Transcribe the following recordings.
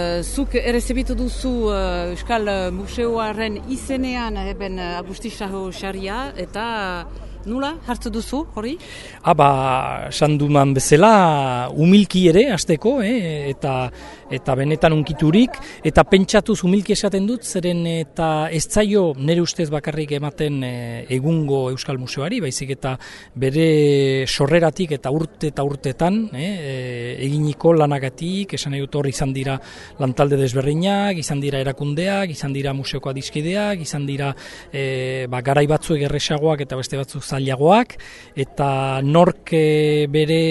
Zuk errezebitu duzu Euskal Museoaren izenean Agusti Saria eta nula hartu duzu hori? Sanduman bezala humilki ere hasteko, eta benetan unkiturik, eta pentsatuz humilki esaten dut, zeren eta ez zaio nire ustez bakarrik ematen egungo Euskal Museoari, baizik eta bere sorreratik eta urtetan eginiko lanagatik, esan nahi dut hor izan dira lantalde desberdinak, izan dira erakundeak, izan dira museoko adiskideak, izan dira garai batzuek erresagoak eta beste batzuk zailagoak, eta nork bere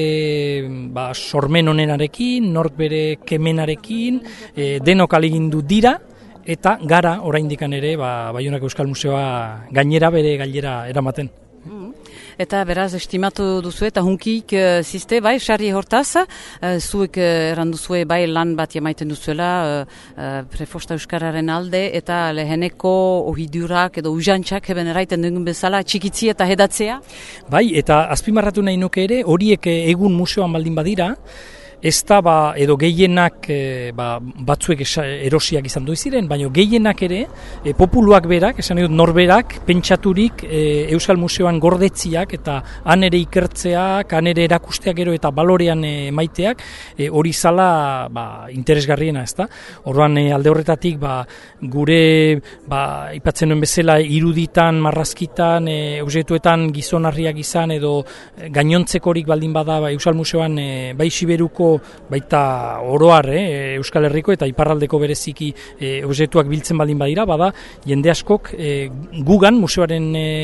sormen honenarekin, nork bere kemenarekin, denok ahalegindu dira, eta gara oraindikan ere Baionako Euskal Museoa gainera bere gailera eramaten. Eta beraz estimatu duzu eta hunkik ziste, sarri hortaz, zuek erranduzue lan bat emaiten duzuela Prefosta Euskararen alde, eta leheneko ohidurak edo ujantzak eben eraiten dugun bezala txikitzi eta hedatzea? Eta azpimarratu nahi nuke ere, horiek egun museoan baldin badira, ez da edo gehienak batzuek erosiak izan ziren, baina gehienak ere populuak berak, esan dut norberak, pentsaturik Euskal Museoan gordetziak eta han ere ikertzeak, han ere erakusteak gero eta balorean maiteak, hori zala interesgarriena, ez da? Orduan alde horretatik gure ipatzen nuen bezala iruditan, marrazkitan, objektuetan gizonarriak izan edo gainontzekorik baldin bada Euskal Museoan bai Siberuko baita oroar Euskal Herriko eta iparraldeko bereziki objektuak biltzen baldin badira, bada jende askok gugan museoaren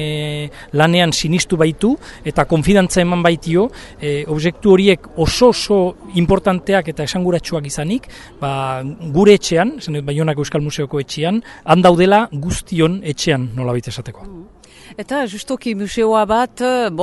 lanean sinistu baitu eta konfidantza eman baitio objektu horiek oso importanteak eta esanguratsuak izanik, gure etxean, Baionako Euskal Museoko etxean, han daudela guztion etxean, nolabait esateko. Eta justoki museoa bat,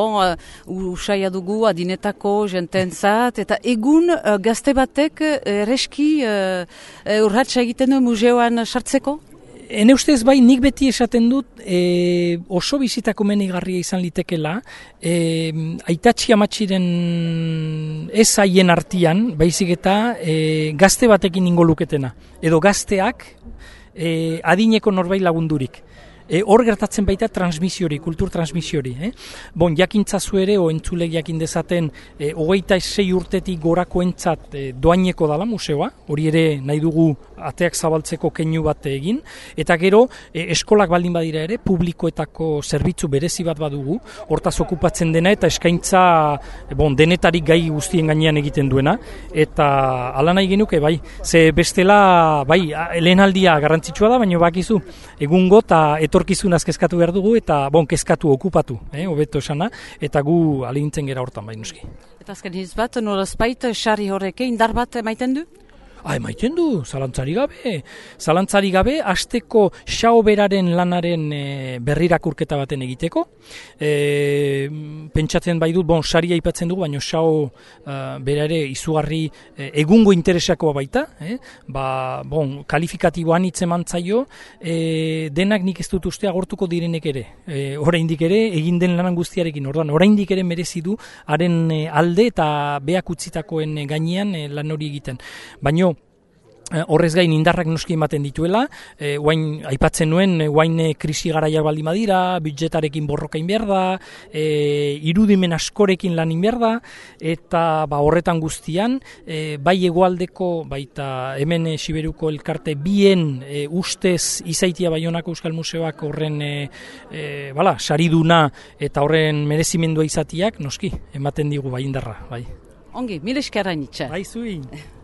usaia dugu adinetako jententzat, eta egun gazte batek ereski urratsa egiten du museoan sartzeko? Ene ustez nik beti esaten dut oso bizitako menigarria izan litekela, aitatxi amatxiren ez haien artian, baizik eta gazte batekin ingo luketena, edo gazteak adineko norbait lagundurik. Hor gertatzen baita transmisiori, kultur transmisiori. Jakintzazu ere, entzulek jakin dezaten, 26 urtetik gorakoentzat doaineko dala museoa, hori ere nahi dugu ateak zabaltzeko keinu bat egin, eta gero eskolak baldin badira ere, publikoetako zerbitzu berezi bat badugu, hortaz okupatzen dena eta eskaintza denetarik gai guztien gainean egiten duena, eta ala nahi genuke, ze bestela, lehenaldia garrantzitsua da, baina bakizu, egungo eta etorkizunaz kezkatu behar dugu, eta kezkatu, okupatu, hobeto esana, eta gu alintzen gera hortan noski. Eta azken hitz bat, nolazpait, sarri horreke indar bat emaiten du? Emaiten du, zalantzari gabe, hasteko Xao beraren lanaren berrirakurketa baten egiteko. Pentsatzen bai dut, saria aipatzen dugu, baina Xao bera ere izugarri egungo interesakoa baita. Kalifikatiboan hitz emantzaio, denak nik ez dut uste agortuko direnek ere. Oraindik ere, egin den lanan guztiarekin. Oraindik ere merezi du, haren alde eta beak utzitakoen gainean lan hori egiten. Baina horrez gain indarrak noski ematen dituela, aipatzen nuen, krisi garaia baldin badira, budjetarekin borrokain behar da, irudimen askorekin lanin behar da, eta horretan guztian, bai hegoaldeko, baita hemen Siberuko elkarte bien ustez izaitia Baionako Euskal Museoak horren sariduna eta horren merezimendua izatiak, noski, ematen digu indarra. Ongi, mil esker hainitza. Zuin.